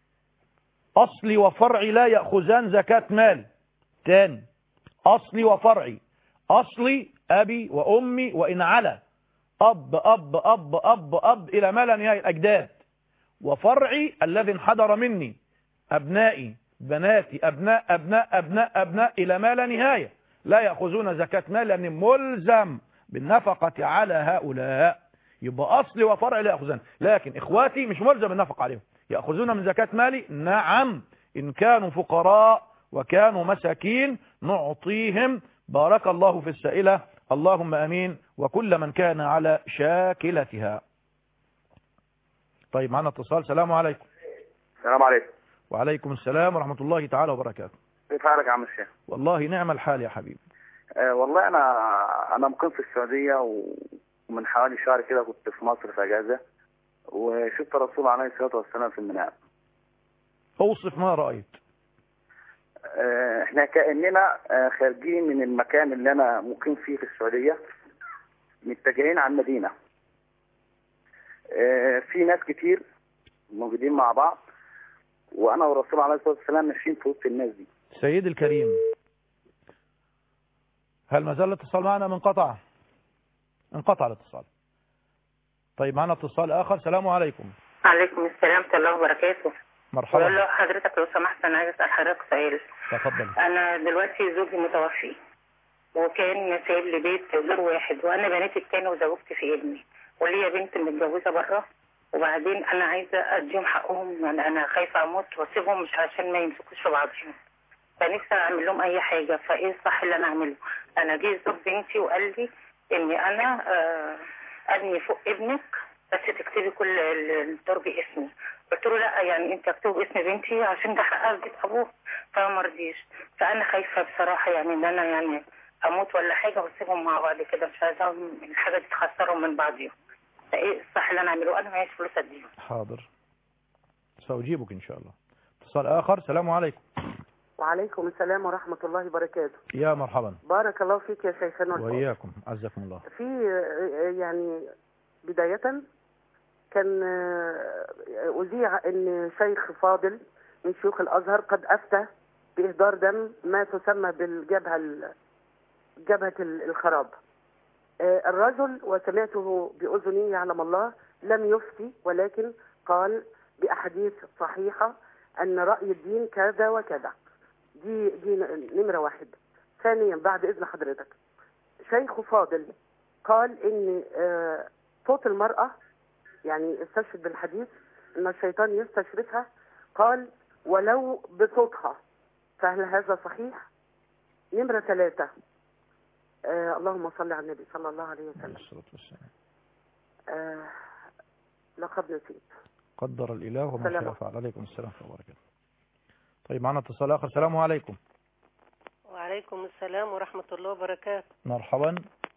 أصلي وفرعي لا يأخذان زكاة مال. تاني، أصلي وفرعي، أصلي أبي وأمي وإن على أب أب أب أب أب إلى ما لا نهاية الأجداد، وفرعي الذي انحدر مني أبنائي بناتي أبناء أبناء أبناء أبناء إلى ما لا نهاية، لا يأخذون زكاة مال لأني ملزم بالنفقة على هؤلاء. يبقى أصلي وفرعي لا يأخذون، لكن إخواتي مش ملزم بالنفقة عليهم، يأخذون من زكاة مالي. نعم، إن كانوا فقراء وكانوا مساكين نعطيهم. بارك الله في السائلة، اللهم أمين، وكل من كان على شاكلتها. طيب، معنا اتصال. السلام عليكم. السلام عليكم. وعليكم السلام ورحمة الله تعالى وبركاته. كيف حالك يا عم الشيخ؟ والله نعم الحال يا حبيبي. أه والله أنا أنا مقيم في السعودية، ومن حوالي شهر كده كنت في مصر في أجازة، وشفت الرسول عليه الصلاة والسلام في المنام. أوصف ما رأيت. أه احنا كأننا أه خارجين من المكان اللي أنا مقيم فيه في السعودية، متجهين على المدينة. أه في ناس كتير موجودين مع بعض، وأنا والرسول عليه الصلاة والسلام ماشيين في وسط الناس دي. سيد الكريم، هل ما زال الاتصال معنا منقطع؟ انقطع الاتصال. طيب، معنا اتصال آخر. السلام عليكم. عليكم السلام ورحمة الله وبركاته. مرحبا. بقول له حضرتك لو سمحت أنا عايز أسأل حضرتك سؤال. تفضل. أنا دلوقتي زوجي متوفي، وكان سايب لي بيت دور واحد، وأنا بناتي التاني وزوجت في ابني، وليا بنت متجوزة بره، وبعدين أنا عايزة أديهم حقهم، يعني أنا خايفة أموت وأسيبهم مش عشان ما يمسكوش في بعضهم، فنفسي أعمل لهم أي حاجة. فإيه الصح اللي أنا أعمله؟ أنا جه زوج بنتي وقال لي إني أنا آه أبني فوق ابنك بس تكتبي كل الدور باسمي. قلت له لا، يعني انت اكتب اسم بنتي عشان ده حقها في بيت ابوه، فما رضيش. فانا خايفه بصراحه، يعني ان انا يعني اموت ولا حاجه واسيبهم مع بعض كده، مش عايزه الحاجه دي تخسرهم من بعضهم. فايه الصح اللي انا اعمله؟ انا معيش فلوس اديهم. حاضر، سأجيبك ان شاء الله. اتصال اخر. السلام عليكم. وعليكم السلام ورحمة الله وبركاته. يا مرحبا. بارك الله فيك يا شيخنا. وإياكم، عزكم الله. في يعني بداية كان أذيع أن شيخ فاضل من شيوخ الأزهر قد أفتى بإهدار دم ما تسمى بالجبهة جبهة الخراب. الرجل وسمعته بأذني يعلم الله لم يفتي، ولكن قال بأحاديث صحيحة أن رأي الدين كذا وكذا. دي دي نمرة واحد. ثانيا، بعد إذن حضرتك، شيخ فاضل قال إن صوت المرأة، يعني استشهد بالحديث ان الشيطان يستشرفها، قال ولو بصوتها، فهل هذا صحيح؟ نمرة ثلاثة، آه اللهم صل على النبي صلى الله عليه وسلم. آه لقد نسيت. قدر الإله وما شاء فعل. عليكم السلام ورحمة الله وبركاته. طيب، معنا اتصال آخر. السلام عليكم. وعليكم السلام ورحمة الله وبركاته. مرحبا.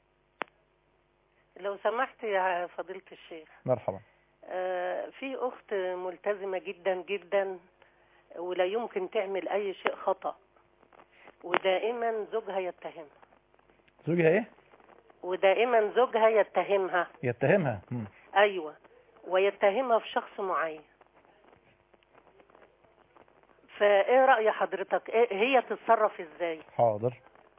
لو سمحت يا فضيلة الشيخ. مرحبا. آه في أخت ملتزمة جدا جدا، ولا يمكن تعمل أي شيء خطأ، ودائما زوجها يتهمها. زوجها إيه؟ ودائما زوجها يتهمها يتهمها مم. ايوه، ويتهمها في شخص معين. فايه رأي حضرتك؟ إيه هي تتصرف ازاي؟ حاضر،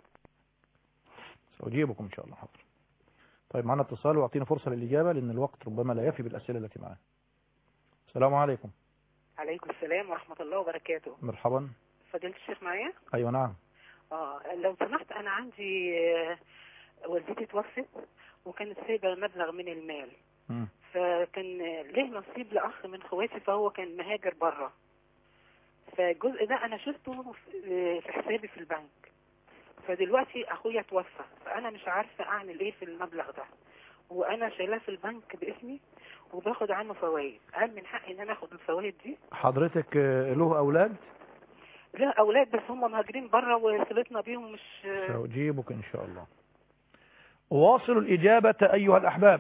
سأجيبكم ان شاء الله. حاضر. طيب معنا اتصال واعطينا فرصة للإجابة لأن الوقت ربما لا يفي بالأسئلة التي معنا. السلام عليكم. عليكم السلام ورحمة الله وبركاته. مرحبا. فضيلة الشيخ معايا؟ أيوة نعم. اه لو سمحت، أنا عندي والدتي توفت وكانت سايبة مبلغ من المال، م. فكان ليه نصيب لأخ من خواتي فهو كان مهاجر بره، فالجزء ده أنا شفته في حسابي في البنك. فدلوقتي أخويا توفى، فأنا مش عارفة أعمل إيه في المبلغ ده، وأنا شايلاه في البنك باسمي وباخد عنه فوائد. هل من حقي إن أنا آخد الفوائد دي؟ حضرتك له أولاد؟ لا أولاد، بس هم مهاجرين بره وصلتنا بيهم مش. سأجيبك إن شاء الله. واصل الإجابة أيها الأحباب.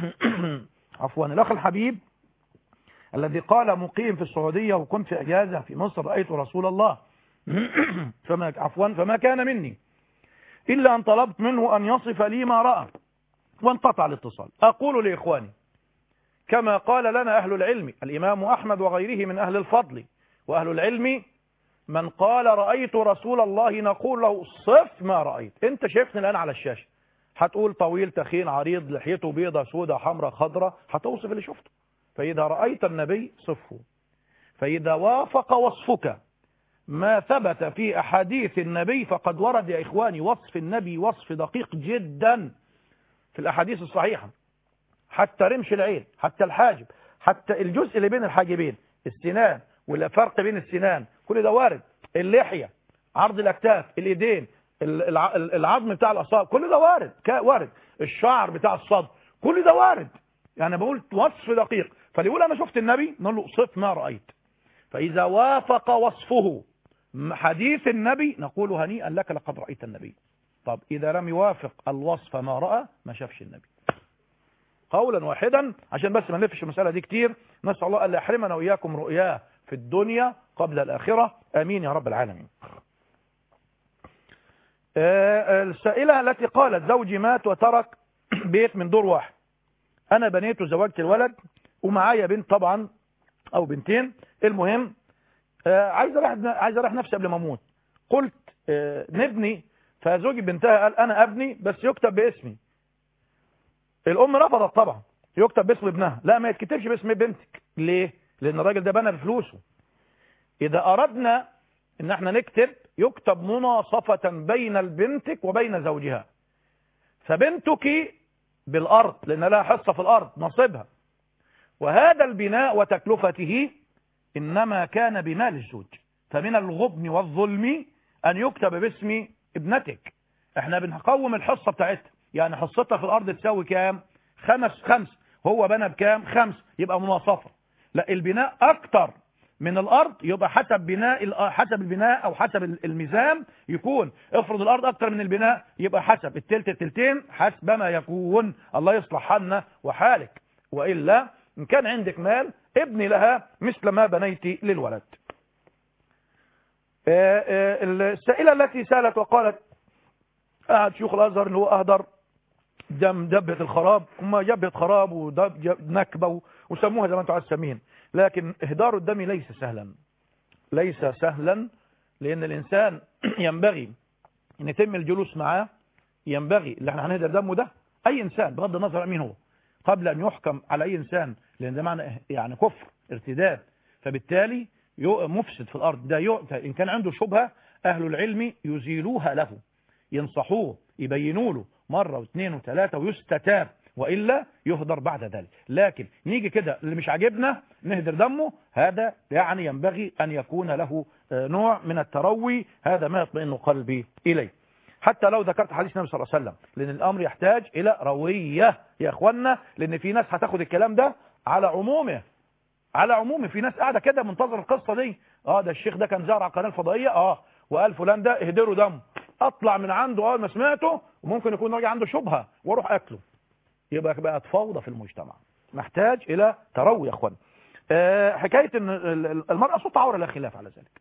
عفوا. الأخ الحبيب الذي قال مقيم في السعودية وكنت في أجازة في مصر رأيت رسول الله فما عفوا فما كان مني إلا أن طلبت منه أن يصف لي ما رأى، وانقطع الاتصال. أقول لإخواني كما قال لنا أهل العلم، الإمام أحمد وغيره من أهل الفضل وأهل العلم، من قال رأيت رسول الله نقول له صف ما رأيت. أنت شايفني الآن على الشاشة، هتقول طويل تخين عريض لحيته بيضة سودة حمراء خضراء، هتوصف اللي شفته. فإذا رأيت النبي صفه، فإذا وافق وصفك ما ثبت في أحاديث النبي فقد ورد يا إخواني وصف النبي وصف دقيق جدا في الأحاديث الصحيحة، حتى رمش العين، حتى الحاجب، حتى الجزء اللي بين الحاجبين، السنان والفرق بين السنان، كل ده وارد. اللحية، عرض الأكتاف، الإيدين، العظم بتاع الأصابع، كل ده وارد وارد. الشعر بتاع الصدر، كل ده وارد. يعني بقول وصف دقيق. فاللي يقول أنا شفت النبي نقول له صف ما رأيت. فإذا وافق وصفه حديث النبي نقول هنيئا لك لقد رأيت النبي. طب إذا لم يوافق الوصف ما رأى ما شافش النبي. قولا واحدا عشان بس ما نلفش المسألة دي كتير. نسأل الله ألا يحرمنا وإياكم رؤياه في الدنيا قبل الآخرة، آمين يا رب العالمين. السائلة التي قالت زوجي مات وترك بيت من دور واحد، أنا بنيت وزوجت الولد ومعايا بنت طبعا أو بنتين، المهم عايز أريح عايز أريح نفسي قبل ما أموت. قلت نبني، فزوجي بنتها قال أنا أبني بس يكتب باسمي. الأم رفضت طبعا، يكتب باسم ابنها. لا ما يتكتبش باسم بنتك. ليه؟ لأن الراجل ده بنى بفلوسه. إذا أردنا إن احنا نكتب يكتب مناصفة بين بنتك وبين زوجها. فبنتك بالأرض لأن لها حصة في الأرض نصيبها، وهذا البناء وتكلفته إنما كان بمال الزوج. فمن الغبن والظلم أن يكتب باسم ابنتك. احنا بنقوم الحصة بتاعتها، يعني حصتها في الأرض تساوي كام؟ خمس خمس، هو بنى بكام؟ خمس، يبقى مناصفة. لا البناء أكتر من الأرض يبقى حسب بناء حسب البناء أو حسب الميزان يكون. افرض الأرض أكتر من البناء يبقى حسب التلت التلتين حسب ما يكون. الله يصلح حالنا وحالك. وإلا إن كان عندك مال ابني لها مثل ما بنيت للولد. السائلة التي سألت وقالت أحد شيوخ الأزهر اللي هو أهدر دم دبة الخراب، هم جبهة خراب ونكبة وسموها زي ما انتم عايزين تسمين، لكن إهدار الدم ليس سهلا، ليس سهلا، لأن الإنسان ينبغي أن يتم الجلوس معاه، ينبغي اللي احنا هنهدر دمه ده أي إنسان بغض النظر عن مين هو قبل أن يحكم على أي إنسان، لأن ده معنى يعني كفر ارتداد، فبالتالي مفسد في الأرض. ده إن كان عنده شبهة أهل العلم يزيلوها له، ينصحوه، يبينوا له مرة واثنين وثلاثة ويستتاب، وإلا يهدر بعد ذلك. لكن نيجي كده اللي مش عاجبنا نهدر دمه، هذا يعني ينبغي أن يكون له نوع من التروي، هذا ما يطمئن قلبي إليه. حتى لو ذكرت حديث النبي صلى الله عليه وسلم، لأن الأمر يحتاج إلى روية يا أخوانا، لأن في ناس هتاخد الكلام ده على عمومه، على عمومه. في ناس قاعدة كده منتظر القصة دي، اه ده الشيخ ده كان زارع على القناة الفضائية، اه وقال فلان ده اهدروا دمه، اطلع من عنده اول ما سمعته، وممكن يكون راجع عنده شبهة واروح اكله، يبقى بقت فوضى في المجتمع. محتاج الى تروي يا اخوان. أه حكايه ان المراه صوت عوره لا خلاف على ذلك،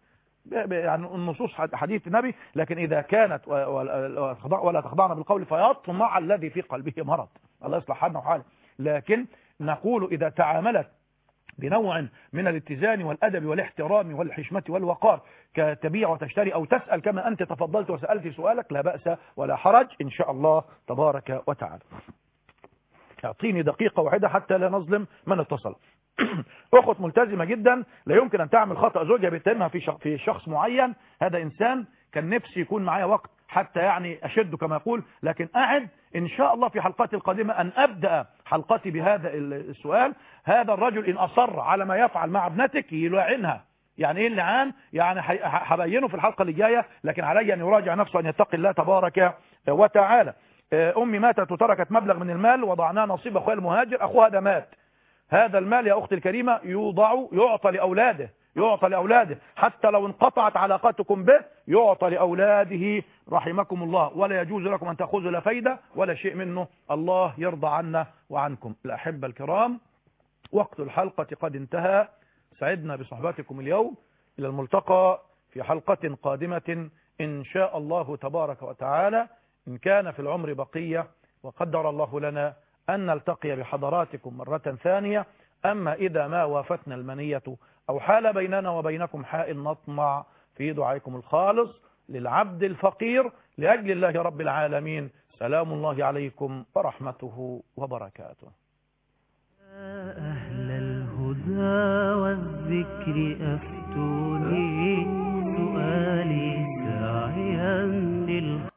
يعني النصوص حديث النبي، لكن إذا كانت ولا تخضعنا بالقول فيطمع الذي في قلبه مرض، الله يصلح حالنا وحاله. لكن نقول إذا تعاملت بنوع من الاتزان والأدب والاحترام والحشمة والوقار كتبيع وتشتري أو تسأل كما أنت تفضلت وسألت سؤالك، لا بأس ولا حرج إن شاء الله تبارك وتعالى. اعطيني دقيقة واحدة حتى لا نظلم من اتصل. أخت ملتزمة جدا لا يمكن أن تعمل خطأ زوجها بيتهمها في في شخص معين، هذا إنسان كان نفسي يكون معايا وقت حتى يعني أشد كما يقول، لكن أعد إن شاء الله في حلقاتي القادمة أن أبدأ حلقتي بهذا السؤال. هذا الرجل إن أصر على ما يفعل مع ابنتك يلعنها، يعني إيه اللعان؟ يعني هبينه في الحلقة اللي جاية، لكن علي أن يراجع نفسه أن يتقي الله تبارك وتعالى. أمي ماتت وتركت مبلغ من المال وضعناه نصيب أخوها المهاجر، أخوها ده مات، هذا المال يا أختي الكريمة يوضع يعطى لأولاده، يعطى لأولاده حتى لو انقطعت علاقتكم به يعطى لأولاده رحمكم الله، ولا يجوز لكم أن تأخذوا لا فايدة ولا شيء منه، الله يرضى عنا وعنكم. الأحبة الكرام، وقت الحلقة قد انتهى، سعدنا بصحبتكم اليوم، إلى الملتقى في حلقة قادمة إن شاء الله تبارك وتعالى، إن كان في العمر بقية وقدر الله لنا أن نلتقي بحضراتكم مرة ثانية. أما إذا ما وافتنا المنية أو حال بيننا وبينكم حائل نطمع في دعائكم الخالص للعبد الفقير لأجل الله رب العالمين. سلام الله عليكم ورحمته وبركاته. أهل الهدى والذكر أفتوني